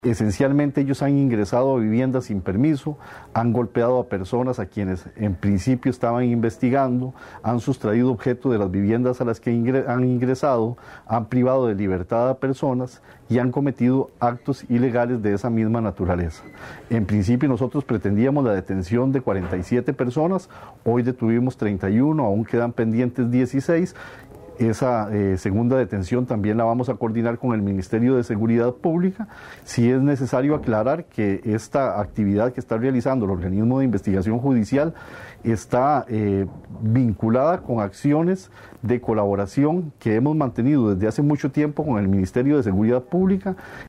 Esencialmente ellos han ingresado a viviendas sin permiso, han golpeado a personas a quienes en principio estaban investigando, han sustraído objetos de las viviendas a las que han ingresado, han privado de libertad a personas y han cometido actos ilegales de esa misma naturaleza. En principio nosotros pretendíamos la detención de 47 personas, hoy detuvimos 31, aún quedan pendientes 16. Esa segunda detención también la vamos a coordinar con el Ministerio de Seguridad Pública. Sí es necesario aclarar que esta actividad que está realizando el organismo de investigación judicial está vinculada con acciones de colaboración que hemos mantenido desde hace mucho tiempo con el Ministerio de Seguridad Pública.